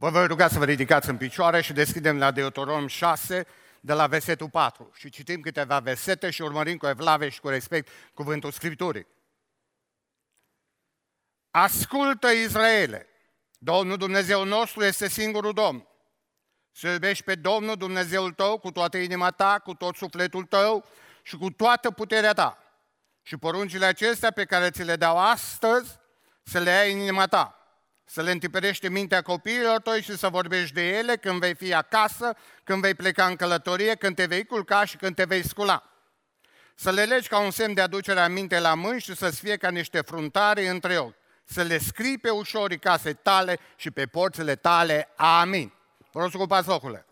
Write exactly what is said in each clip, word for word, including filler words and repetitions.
Vă voi ruga să vă ridicați în picioare și deschidem la Deuteronom șase, de la versetul patru. Și citim câteva versete și urmărim cu evlavie și cu respect cuvântul Scripturii. Ascultă, Israele! Domnul Dumnezeu nostru este singurul Domn. Să iubești pe Domnul Dumnezeul tău cu toată inima ta, cu tot sufletul tău și cu toată puterea ta. Și poruncile acestea pe care ți le dau astăzi, să le ai în inima ta. Să le întiperești în mintea copiilor tăi și să vorbești de ele când vei fi acasă, când vei pleca în călătorie, când te vei culca și când te vei scula. Să le legi ca un semn de aducere aminte la mâini și să-ți fie ca niște fruntari între ochi. Să le scrii pe ușorii casei tale și pe porțile tale. Amin. Vă rog să ocupați locurile.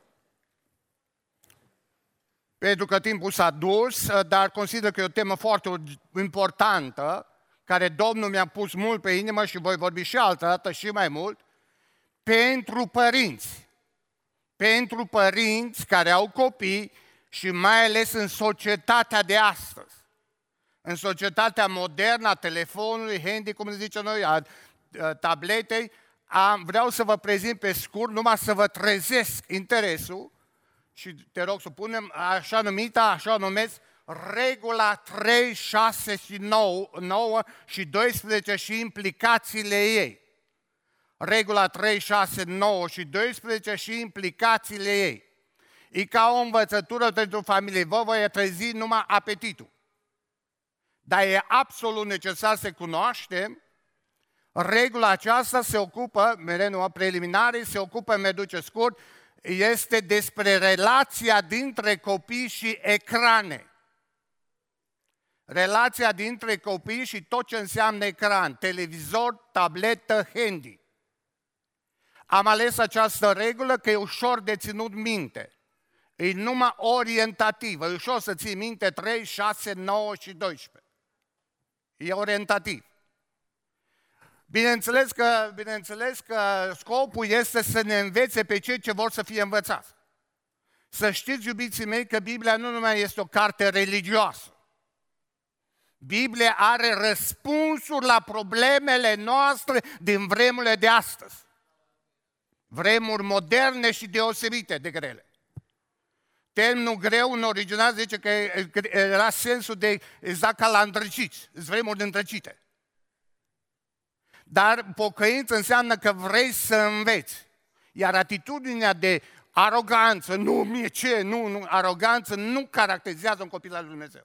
Pentru că timpul s-a dus, dar consider că e o temă foarte importantă, care Domnul mi-a pus mult pe inimă și voi vorbi și altă dată și mai mult, pentru părinți. Pentru părinți care au copii și mai ales în societatea de astăzi. În societatea modernă, a telefonului, handy, cum zice noi, a tabletei, am, vreau să vă prezint pe scurt, numai să vă trezesc interesul și te rog să punem așa numita, așa numesc, regula trei, șase și nouă, nouă și doisprezece și implicațiile ei. Regula trei, șase, nouă și doisprezece și implicațiile ei. E ca o învățătură pentru familie. Vă voi trezi numai apetitul. Dar e absolut necesar să cunoaștem. Regula aceasta se ocupă, mereu preliminarii, se ocupă, mi duce scurt, este despre relația dintre copii și ecrane. Relația dintre copii și tot ce înseamnă ecran, televizor, tabletă, handy. Am ales această regulă că e ușor de ținut minte. E numai orientativă, e ușor să ții minte trei, șase, nouă și doisprezece. E orientativ. Bineînțeles că, bineînțeles că scopul este să ne învețe pe cei ce vor să fie învățați. Să știți, iubiții mei, că Biblia nu numai este o carte religioasă. Biblia are răspunsuri la problemele noastre din vremurile de astăzi. Vremuri moderne și deosebite de grele. Termenul greu în original zice că era sensul de exact ca la îndrăciți, vremuri îndrăcite. Dar pocăință înseamnă că vrei să înveți. Iar atitudinea de aroganță, nu mie ce, nu, nu, aroganță nu caracterizează un copil al lui Dumnezeu.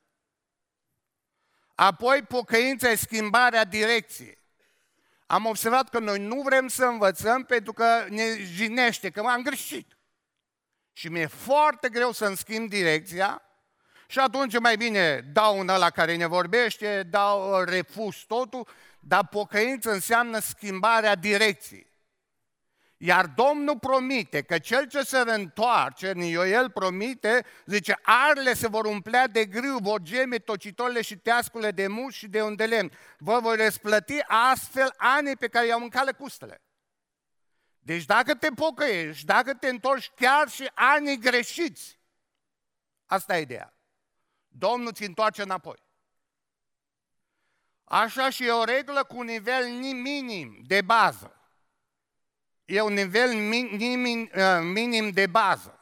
Apoi pocăința e schimbarea direcției. Am observat că noi nu vrem să învățăm pentru că ne jinește, că m-am greșit. Și mi-e foarte greu să-mi schimb direcția și atunci mai bine dau un ăla care ne vorbește, dau, refuz totul, dar pocăință înseamnă schimbarea direcției. Iar Domnul promite că cel ce se întoarce, El promite, zice, arele se vor umplea de grâu, vor geme tocitorile și teascule de mus și de un de lemn. Vă voi răsplăti astfel anii pe care i-au mâncat lăcustele. Deci dacă te pocăiești, dacă te întorci chiar și anii greșiți, asta e ideea. Domnul ți întoarce înapoi. Așa și e o regulă cu un nivel minim de bază. E un nivel minim, minim de bază.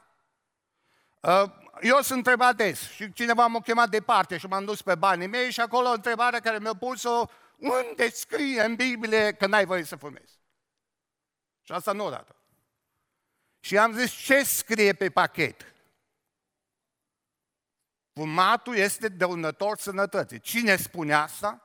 Eu sunt întrebat des și cineva m-a chemat departe și m-am dus pe banii mei și acolo o întrebare care mi-a pus-o, unde scrie în Biblie că n-ai voie să fumezi? Și asta nu odată. Și am zis, ce scrie pe pachet? Fumatul este dăunător sănătății. Cine spune asta?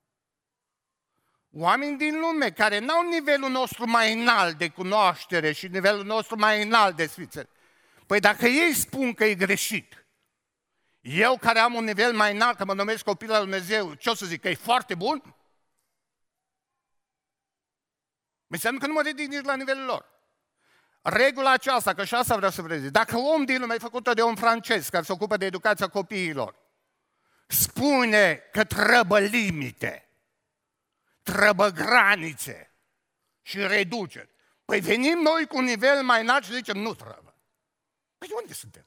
Oameni din lume care n-au nivelul nostru mai înalt de cunoaștere și nivelul nostru mai înalt de sfințenie. Păi dacă ei spun că e greșit, eu care am un nivel mai înalt, că mă numesc copil al lui Dumnezeu, ce o să zic, că e foarte bun? Înseamnă că nu mă ridic nici la nivelul lor. Regula aceasta, că și asta vreau să vă zic, dacă om din lume e făcută de un francez care se ocupă de educația copiilor, spune că trebuie limite, trebuie granițe și reduceri. Păi venim noi cu un nivel mai înalt și zicem nu trebuie. Păi unde suntem?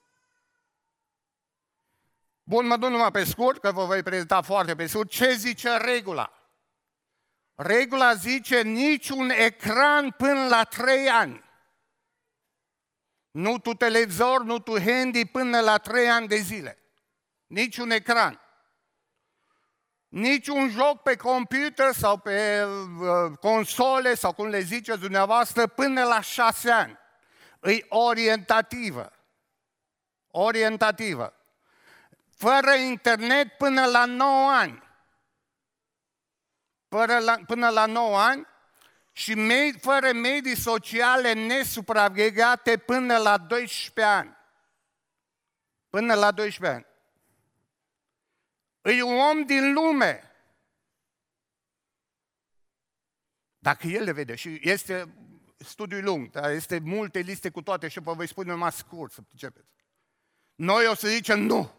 Bun, mă duc numai pe scurt, că vă voi prezenta foarte pe scurt. Ce zice regula? Regula zice niciun ecran până la trei ani. Nu tu televizor, nu tu handy până la trei ani de zile. Nici un ecran. Nici un joc pe computer sau pe uh, console sau cum le ziceți dumneavoastră până la șase ani. E orientativă. Orientativă. Fără internet până la nouă ani. Până la, până la nouă ani și me- fără medii sociale nesupravegheate până la doisprezece ani. Până la doisprezece ani. E un om din lume. Dacă el le vede, și este studiul lung, dar este multe liste cu toate și vă voi spune numai scurt să începeți. Noi o să zicem nu.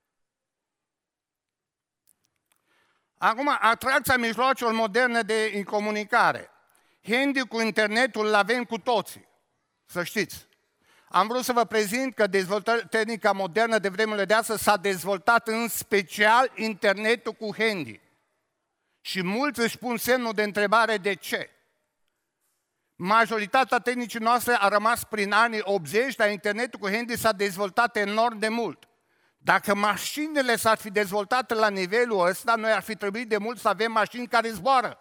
Acum, atracția mijloacelor moderne de comunicare. Handy cu internetul îl avem cu toții, să știți. Am vrut să vă prezint că dezvoltarea tehnica modernă de vremurile de astăzi s-a dezvoltat în special internetul cu handy. Și mulți își pun semnul de întrebare de ce. Majoritatea tehnicii noastre a rămas prin anii optzeci, dar internetul cu handy s-a dezvoltat enorm de mult. Dacă mașinile s-ar fi dezvoltat la nivelul ăsta, noi ar fi trebuit de mult să avem mașini care zboară.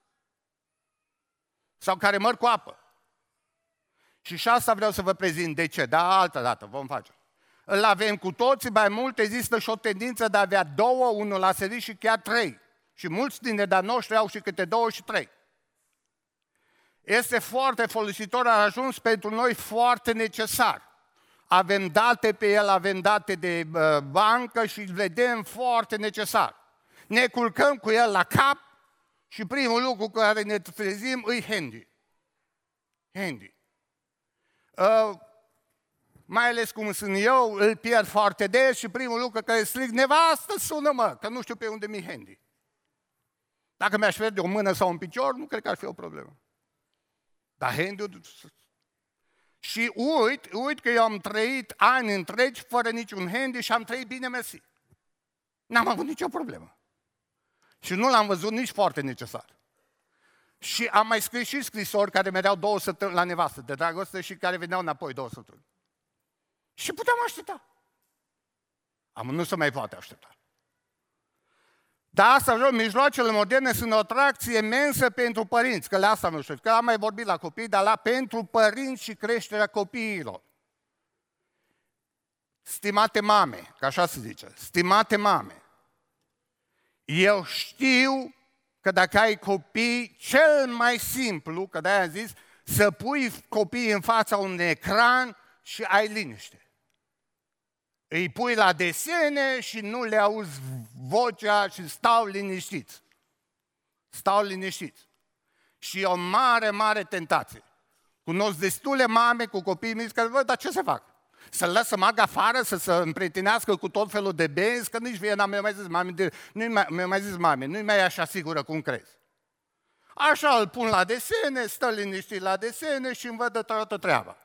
Sau care merg cu apă. Și și asta vreau să vă prezint. De ce? Da, altă dată vom face. Îl avem cu toții, mai mult există și o tendință de a avea două, unul la serviciu și chiar trei. Și mulți dintre de-a noștri au și câte două și trei. Este foarte folositor, a ajuns pentru noi foarte necesar. Avem date pe el, avem date de uh, bancă și îl vedem foarte necesar. Ne culcăm cu el la cap și primul lucru cu care ne trezim îi handy. Handy. Uh, mai ales cum sunt eu, îl pierd foarte des și primul lucru care strig, nevastă, sună-mă, că nu știu pe unde mi handy. Dacă mi-aș pierde o mână sau un picior, nu cred că ar fi o problemă. Dar handy-ul... Și uit, uit că eu am trăit ani întregi fără niciun handy și am trăit bine, mersi. N-am avut nicio problemă. Și nu l-am văzut nici foarte necesar. Și am mai scris și scrisori care mergeau două săptămâni la nevastă de dragoste și care veneau înapoi două săptămâni. Și puteam aștepta. Am nu se mai poate aștepta. Dar asta, mijloacele moderne sunt o atracție imensă pentru părinți, că la asta nu știu, că am mai vorbit la copii, dar la pentru părinți și creșterea copiilor. Stimate mame, că așa se zice, stimate mame, eu știu că dacă ai copii, cel mai simplu, că de-aia am zis, să pui copiii în fața unui ecran și ai liniște. Îi pui la desene și nu le auzi vocea și stau liniștiți. Stau liniștiți. Și e o mare, mare tentație. Cunosc destule mame cu copii mici care văd, dar ce să fac? Să-l las să meargă afară, să se împrietinească cu tot felul de benzi, că nici vie n-am mai zis mame, nu-i mai, mi-a mai zis mame, nu-i mai așa sigură cum crezi. Așa îl pun la desene, stă liniștit la desene și îmi văd de toată treaba.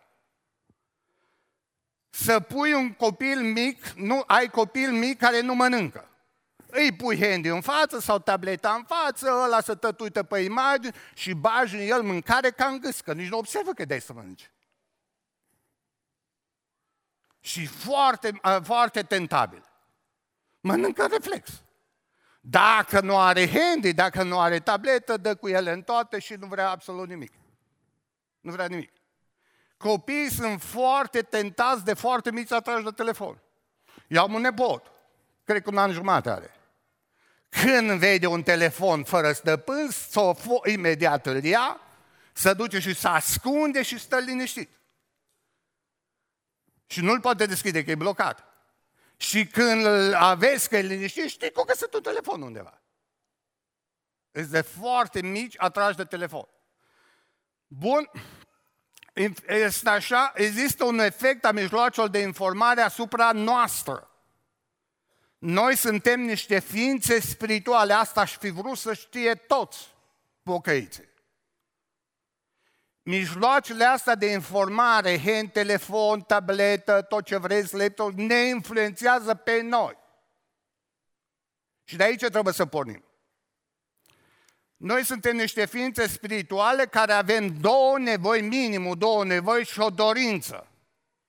Să pui un copil mic, nu ai copil mic care nu mănâncă. Îi pui handy în față sau tableta în față, ăla să tătuită pe imagini și bagi în el mâncare ca în gâscă, nici nu observă că dai să mănânci. Și foarte, foarte tentabil. Mănâncă reflex. Dacă nu are handy, dacă nu are tabletă, dă cu ele în toate și nu vrea absolut nimic. Nu vrea nimic. Copiii sunt foarte tentați de foarte mici atrași de telefon. Eu am un nepot, cred că un an jumate are. Când vede un telefon fără stăpân, s-o fo- imediat îl ia, se duce și se ascunde și stă liniștit. Și nu-l poate deschide, că e blocat. Și când îl aveți că e liniștit, știi că găsit un telefon undeva. Este de foarte mici atrași de telefon. Bun. Este așa, există un efect a mijloacelor de informare asupra noastră. Noi suntem niște ființe spirituale, asta aș fi vrut să știe toți pocăiții. Mijloacele astea de informare, hand, telefon, tabletă, tot ce vreți, laptop, ne influențează pe noi. Și de aici trebuie să pornim. Noi suntem niște ființe spirituale care avem două nevoi, minimul două nevoi și o dorință.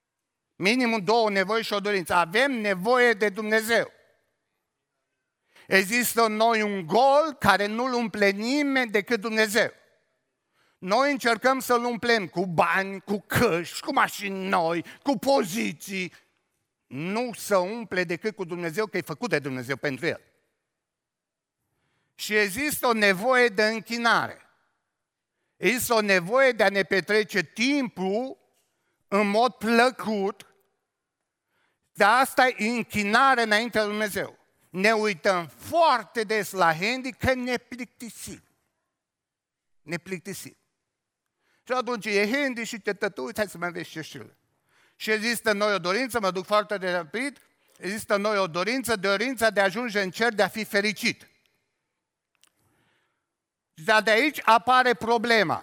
Minimum două nevoi și o dorință. Avem nevoie de Dumnezeu. Există în noi un gol care nu-l umple nimeni decât Dumnezeu. Noi încercăm să-l umplem cu bani, cu căști, cu mașini noi, cu poziții. Nu să umple decât cu Dumnezeu, că e făcut de Dumnezeu pentru el. Și există o nevoie de închinare. Există o nevoie de a ne petrece timpul în mod plăcut. De asta e închinare înaintea lui Dumnezeu. Ne uităm foarte des la handy că ne plictisim. Ne plictisim. Și atunci e handy și te tătuiți, hai să mai vezi ce știu. Și există în noi o dorință, mă duc foarte de rapid, există în noi o dorință, dorința de a ajunge în cer, de a fi fericit. Dar de aici apare problema.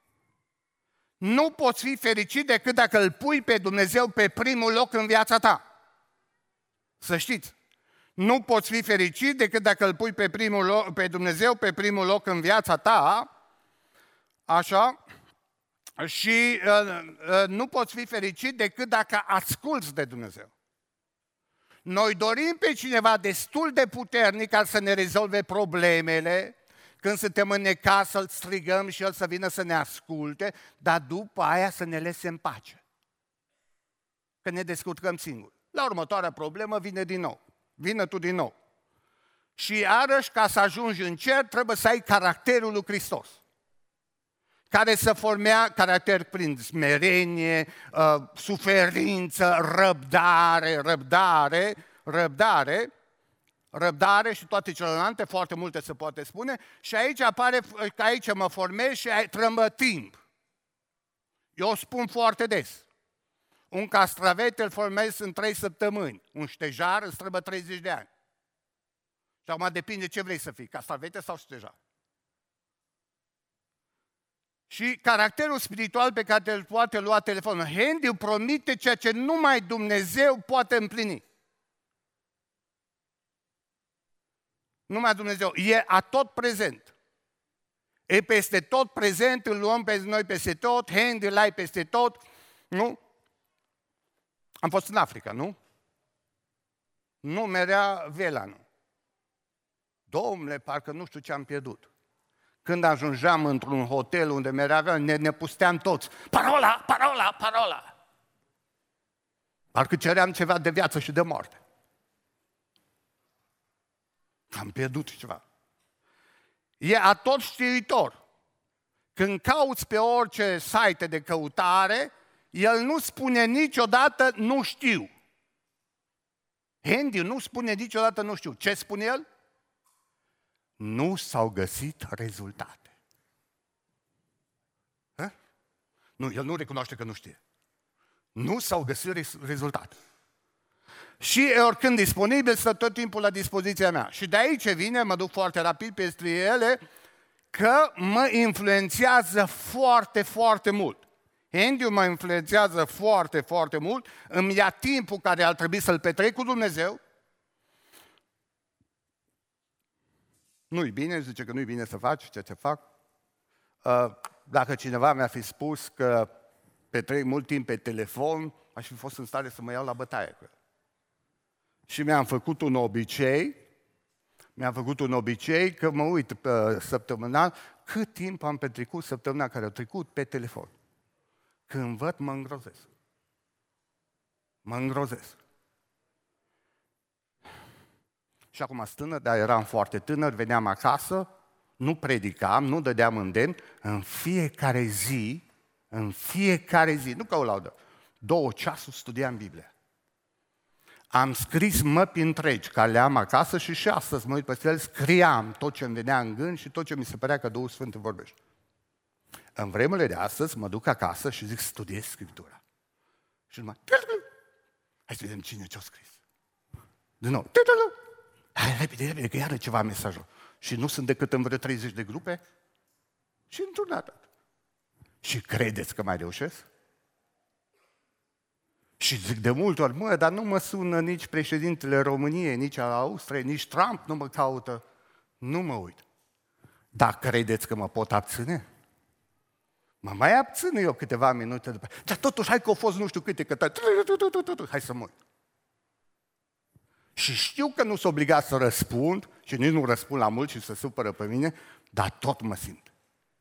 Nu poți fi fericit decât dacă îl pui pe Dumnezeu pe primul loc în viața ta. Să știți. Nu poți fi fericit decât dacă îl pui pe, primul loc, pe Dumnezeu pe primul loc în viața ta. Așa. Și uh, uh, nu poți fi fericit decât dacă asculți de Dumnezeu. Noi dorim pe cineva destul de puternic ca să ne rezolve problemele, când suntem în necaz să-l strigăm și el să vină să ne asculte, dar după aia să ne lese în pace. Că ne descurcăm singuri. La următoarea problemă vine din nou. Vine tu din nou. Și iarăși, ca să ajungi în cer, trebuie să ai caracterul lui Hristos, care să formea caracter prin smerenie, uh, suferință, răbdare, răbdare, răbdare, răbdare și toate celelalte, foarte multe se poate spune, și aici apare că aici mă formez și trămbă timp. Eu o spun foarte des. Un castravete îl formez în trei săptămâni, un ștejar îți trebuie treizeci de ani. Și acum depinde ce vrei să fii, castravete sau ștejar. Și caracterul spiritual pe care îl poate lua telefonul. Handy promite ceea ce numai Dumnezeu poate împlini. Numai Dumnezeu. E atot prezent. E peste tot prezent, îl luăm pe noi peste tot, Handy îl ai peste tot. Nu? Am fost în Africa, nu? Nu merea vela, nu. Domnule, parcă nu știu ce am pierdut. Când ajungeam într-un hotel unde merea, ne, ne pusteam toți. Parola, parola, parola. Parcă ceream ceva de viață și de moarte. Am pierdut ceva. E atot știitor. Când cauți pe orice site de căutare, el nu spune niciodată nu știu. Handy nu spune niciodată nu știu. Ce spune el? Nu s-au găsit rezultate. Ha? Nu, el nu recunoaște că nu știe. Nu s-au găsit rezultate. Și oricând disponibil, stă tot timpul la dispoziția mea. Și de aici vine, mă duc foarte rapid peste ele, că mă influențează foarte, foarte mult. Handy mă influențează foarte, foarte mult, îmi ia timpul care ar trebui să-l petrec cu Dumnezeu. Nu-i bine, zice că nu-i bine să faci ce ce fac. Dacă cineva mi-a fi spus că petrec mult timp pe telefon, aș fi fost în stare să mă iau la bătaie cu el. Și mi-am făcut un obicei, mi-am făcut un obicei că mă uit pe săptămânal cât timp am petrecut săptămâna care a trecut pe telefon. Când văd, mă îngrozesc. Mă îngrozesc. Și acum sunt tânăr, dar eram foarte tânăr, veneam acasă, nu predicam, nu dădeam îndemn, în fiecare zi, în fiecare zi, nu ca o laudă, două ceasuri studiam Biblia. Am scris măpi întregi, care le am acasă și și astăzi mă uit peste el, scriam tot ce îmi venea în gând și tot ce mi se părea că Duhul Sfânt vorbește. În vremurile de astăzi mă duc acasă și zic, studiez Scriptura. Și numai, hai să vedem cine ce-a scris. Din nou, hai, repede, repede, că iară ceva mesajul. Și nu sunt decât în vreo treizeci de grupe și într-un dată. Și credeți că mai reușesc? Și zic de multe ori, mă, dar nu mă sună nici președintele României, nici al Austriei, nici Trump nu mă caută. Nu mă uit. Dar credeți că mă pot abține? Mă mai abțin eu câteva minute după. Dar totuși, hai că au fost nu știu câte, că hai să mă uit. Și știu că nu sunt obligat să răspund și nici nu răspund la mult și să supără pe mine, dar tot mă simt.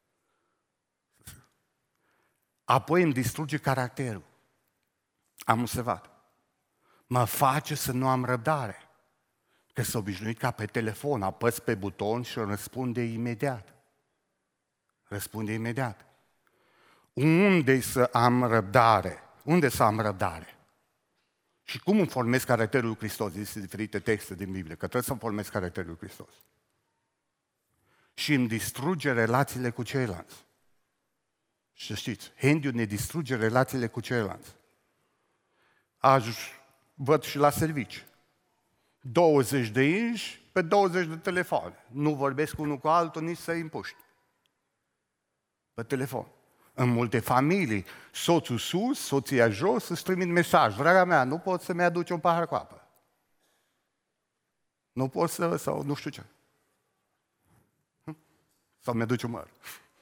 Apoi îmi distruge caracterul. Am observat. Mă face să nu am răbdare. Că s-a obișnuit ca pe telefon, apăs pe buton și răspunde imediat. Răspunde imediat. Unde să am răbdare? Unde să am răbdare? Și cum îmi formez caracterul lui Hristos? Există diferite texte din Biblie, că trebuie să-mi formez caracterul lui Hristos. Și îmi distruge relațiile cu ceilalți. Și știți, Handiu ne distruge relațiile cu ceilalți. Ajuns, văd și la servici. douăzeci de inși pe douăzeci de telefoane. Nu vorbesc unul cu altul, nici să-i împuști. Pe telefon. În multe familii, soțul sus, soția jos, îți trimit mesaj. Draga mea, nu poți să-mi aduci un pahar cu apă. Nu poți să, sau nu știu ce. Sau mi-aduci un măr.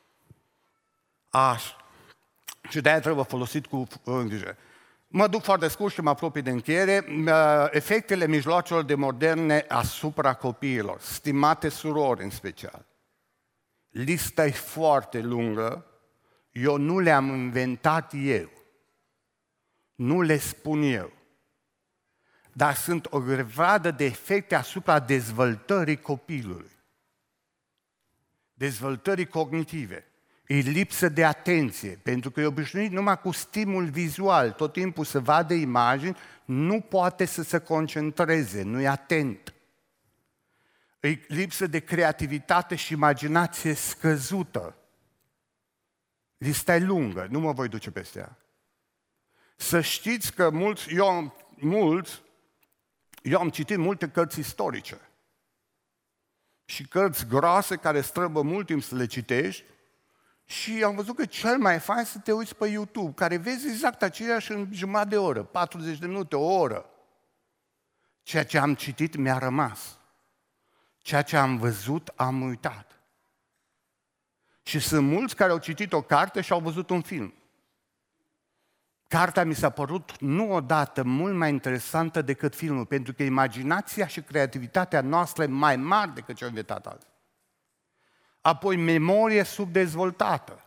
Așa. Și de-aia trebuie folosit cu îngrijire. Mă duc foarte scurt și mă apropii de încheiere. Efectele mijloacelor de moderne asupra copiilor, stimate surori în special. Lista e foarte lungă, eu nu le-am inventat eu, nu le spun eu, dar sunt o grămadă de efecte asupra dezvoltării copilului, dezvoltării cognitive. E lipsă de atenție, pentru că e obișnuit numai cu stimul vizual, tot timpul să vadă imagini, nu poate să se concentreze, nu e atent. E lipsă de creativitate și imaginație scăzută. Lista e lungă, nu mă voi duce peste ea. Să știți că mulți, eu, mulți, eu am citit multe cărți istorice și cărți groase care străbă mult timp să le citești. Și am văzut că cel mai fain să te uiți pe YouTube, care vezi exact aceeași în jumătate de oră, patruzeci de minute, o oră. Ceea ce am citit mi-a rămas. Ceea ce am văzut, am uitat. Și sunt mulți care au citit o carte și au văzut un film. Cartea mi s-a părut nu odată mult mai interesantă decât filmul, pentru că imaginația și creativitatea noastră e mai mare decât ce au inventat alții. Apoi, memorie subdezvoltată.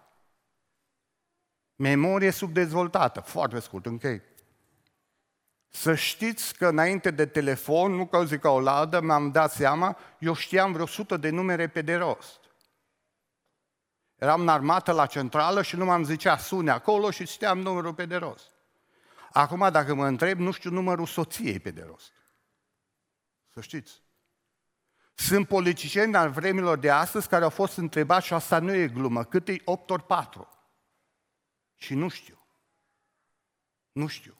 Memorie subdezvoltată. Foarte scurt, închei. Să știți că înainte de telefon, nu că o zic ca o laudă, mi-am dat seama, eu știam vreo sută de numere pe de rost. Eram în armată la centrală și nu m-am zicea sune acolo și știam numărul pe de rost. Acum, dacă mă întreb, nu știu numărul soției pe de rost. Să știți. Sunt politicieni al vremilor de astăzi care au fost întrebați, și asta nu e glumă, cât e opt ori patru? Și nu știu. Nu știu.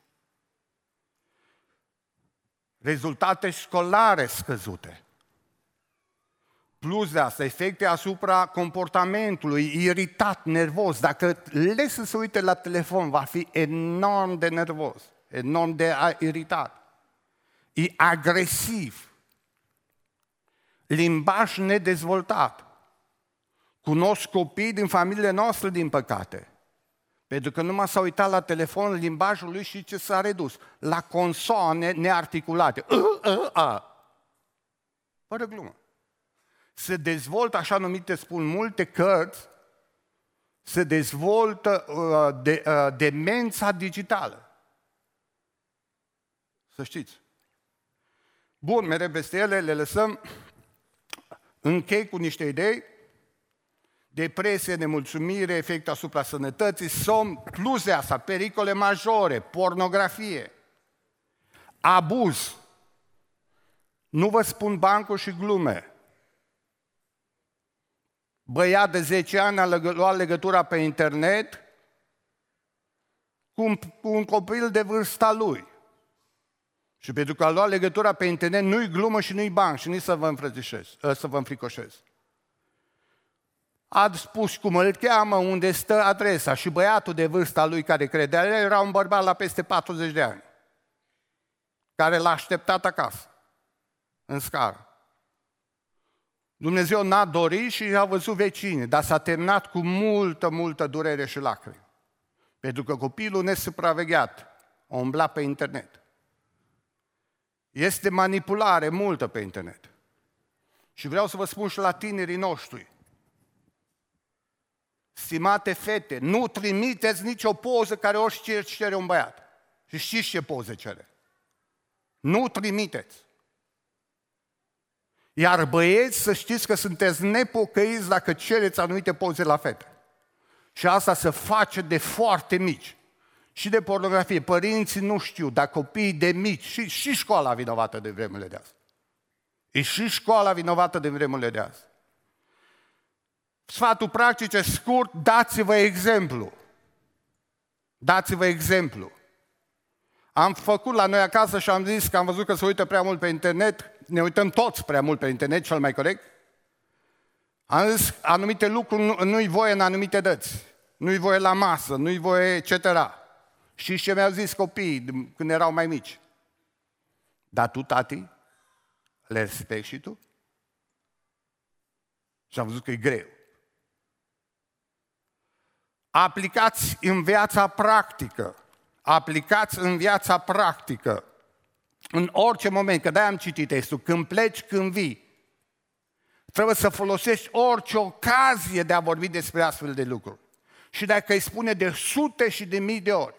Rezultate școlare scăzute. Plus de asta, efecte asupra comportamentului, iritat, nervos. Dacă le să se uite la telefon, va fi enorm de nervos, enorm de iritat. E agresiv. Limbaj nedezvoltat. Cunosc copii din familiile noastre, din păcate. Pentru că numai s-a uitat la telefon, limbajul lui și ce s-a redus. La consoane nearticulate. Uh, uh, uh. Fără glumă. Se dezvoltă, așa numite spun multe cărți, se dezvoltă uh, de, uh, demența digitală. Să știți. Bun, mereu peste ele, le lăsăm. Închei cu niște idei. Depresie, nemulțumire, efect asupra sănătății, somn, plus de asta, pericole majore, pornografie, abuz. Nu vă spun bancuri și glume. Băiat de zece ani a luat legătura pe internet cu un, cu un copil de vârsta lui. Și pentru că a luat legătura pe internet, nu-i glumă și nu-i banc și nici să vă înfrățișez, să vă înfricoșez. A spus cum îl cheamă, unde stă adresa și băiatul de vârsta lui care credea, el era un bărbat la peste patruzeci de ani, care l-a așteptat acasă, în scară. Dumnezeu n-a dorit și a văzut vecinii, dar s-a terminat cu multă, multă durere și lacrimi. Pentru că copilul nesupravegheat a umblat pe internet. Este manipulare multă pe internet. Și vreau să vă spun și la tinerii noștri. Stimate fete, nu trimiteți nicio poză care orice cere un băiat. Și știți ce poze cere. Nu trimiteți. Iar băieți, să știți că sunteți nepocăiți dacă cereți anumite poze la fete. Și asta se face de foarte mici. Și de pornografie. Părinții nu știu, dar copiii de mici, și, și școala vinovată de vremurile de azi. E și școala vinovată de vremurile de azi. Sfatul practic e scurt, dați-vă exemplu. Dați-vă exemplu. Am făcut la noi acasă și am zis că am văzut că se uită prea mult pe internet, ne uităm toți prea mult pe internet, cel mai corect. Am zis, anumite lucruri nu, nu-i voie în anumite dăți. Nu-i voie la masă, nu-i voie et cetera. Și ce mi-au zis copiii când erau mai mici? Dar tu, tati, le respecti și tu? Și am văzut că e greu. Aplicați în viața practică. Aplicați în viața practică. În orice moment, că de-aia am citit textul, când pleci, când vii. Trebuie să folosești orice ocazie de a vorbi despre astfel de lucruri. Și dacă îi spune de sute și de mii de ori.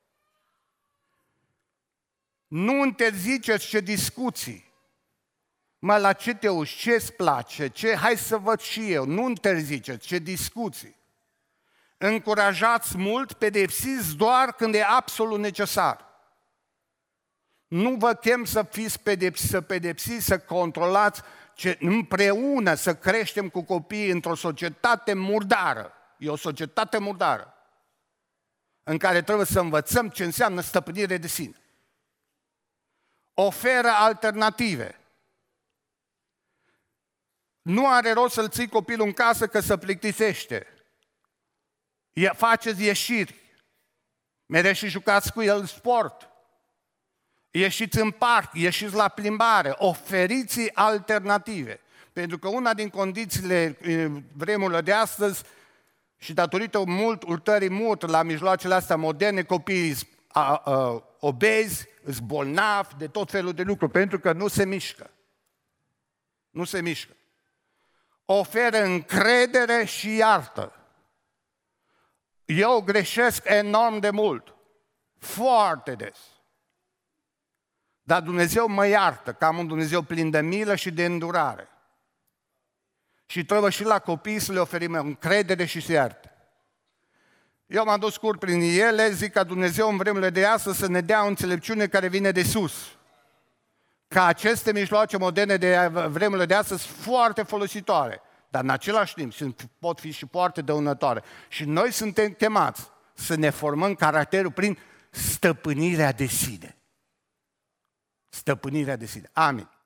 Nu interziceți ce discuții. Mă, la ce te uiți? Ce-ți place? Ce? Hai să văd și eu. Nu interziceți ce discuții. Încurajați mult, pedepsiți doar când e absolut necesar. Nu vă chem să fiți pedepsiți, să pedepsiți, să controlați, ce împreună să creștem cu copiii într-o societate murdară. E o societate murdară în care trebuie să învățăm ce înseamnă stăpânire de sine. Oferă alternative. Nu are rost să-l ții copilul în casă că se plictisește. Faceți ieșiri. Mereu și jucați cu el sport. Ieșiți în parc, ieșiți la plimbare. Oferiți alternative. Pentru că una din condițiile vremurilor de astăzi și datorită mult urtării mult la mijloacele astea moderne, copiii sunt obezi, sunt bolnavi de tot felul de lucruri, pentru că nu se mișcă. Nu se mișcă. Oferă încredere și iartă. Eu greșesc enorm de mult, foarte des. Dar Dumnezeu mă iartă, că am un Dumnezeu plin de milă și de îndurare. Și trebuie și la copii să le oferim încredere și să iarte. Eu m-am dus scurt prin ele, zic ca Dumnezeu în vremurile de astăzi să ne dea o înțelepciune care vine de sus. Ca aceste mijloace moderne de vremurile de astăzi foarte folositoare, dar în același timp pot fi și foarte dăunătoare. Și noi suntem chemați să ne formăm caracterul prin stăpânirea de sine. Stăpânirea de sine. Amin.